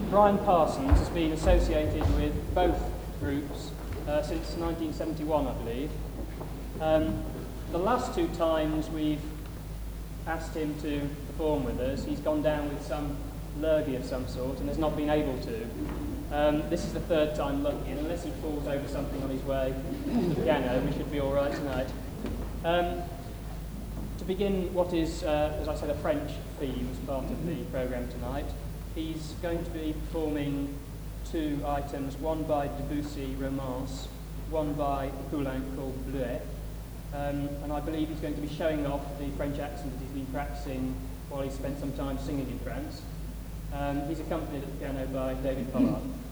Brian Parsons has been associated with both groups since 1971, I believe. The last two times we've asked him to perform with us, he's gone down with some lurgy of some sort and has not been able to. This is the third time lucky, and unless he falls over something on his way to the piano, we should be all right tonight. To begin what is, as I said, a French theme as part of the programme tonight, he's going to be performing two items, one by Debussy, Romance, one by Poulenc called Bleuet. And I believe he's going to be showing off the French accent that he's been practicing while he spent some time singing in France. He's accompanied at the piano by David Pollard.